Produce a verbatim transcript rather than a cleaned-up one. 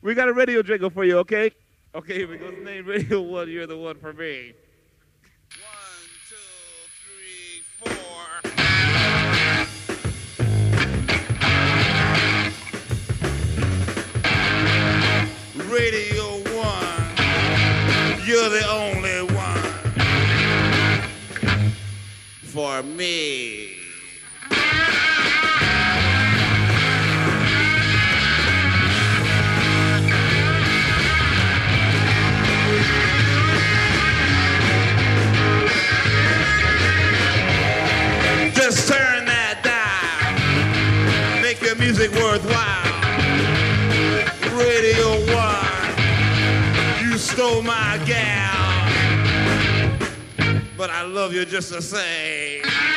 We got a radio jingle for you, okay? Okay, here we go. Name Radio One. You're the one for me. One, two, three, four. Radio One. You're the only one for me. Just turn that dial, make your music worthwhile. Radio One, you stole my gal, but I love you just the same.